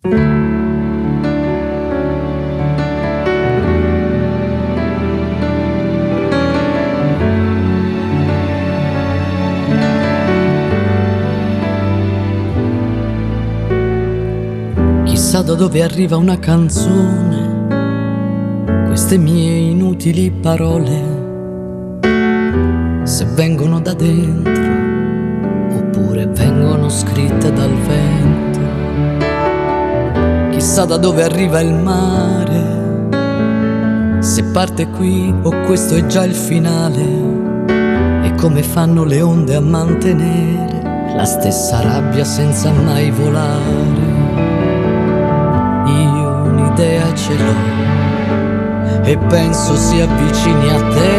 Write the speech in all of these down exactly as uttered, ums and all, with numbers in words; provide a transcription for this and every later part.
Chissà da dove arriva una canzone, queste mie inutili parole, se vengono da dentro oppure vengono scritte dal vento. Chissà da dove arriva il mare, se parte qui o questo è già il finale, e come fanno le onde a mantenere la stessa rabbia senza mai volare. Io un'idea ce l'ho e penso si avvicini a te.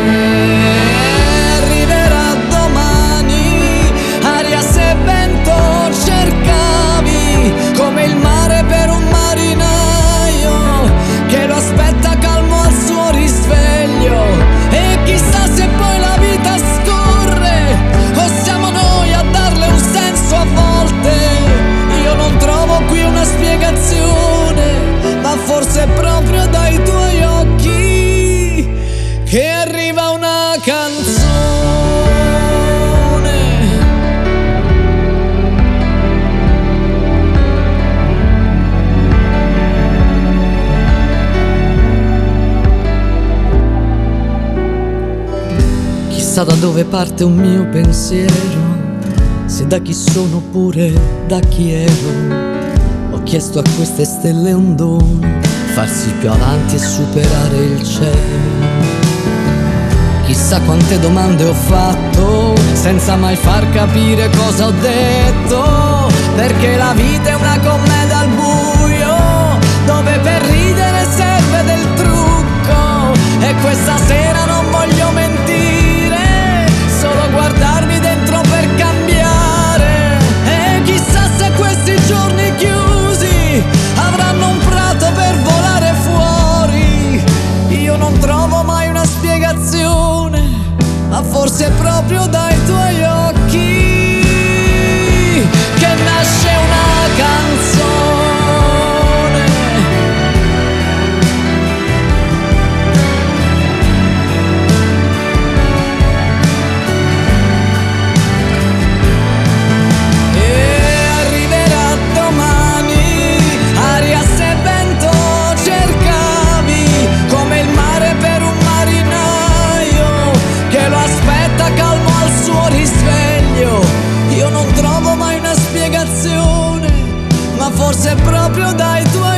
Arriverà domani, aria se vento cercavi, come il mare per un marinaio che lo aspetta calmo al suo risveglio. E chissà se poi la vita scorre o siamo noi a darle un senso a volte. Io non trovo qui una spiegazione, ma forse è proprio dai tuoi occhi che arriva una canzone. Chissà da dove parte un mio pensiero, se da chi sono oppure da chi ero. Ho chiesto a queste stelle un dono, farsi più avanti e superare il cielo. Chissà quante domande ho fatto senza mai far capire cosa ho detto, perché la vita è una commedia al buio dove per ridere serve del trucco. E questa sera non voglio mentire, solo guardarmi dentro per cambiare. E chissà se questi giorni chiusi avranno un prato per volare fuori. Io non trovo mai una spiegazione, ma forse è proprio dai tuoi occhi che nasce una canzone. Io non trovo mai una spiegazione, ma forse è proprio dai tuoi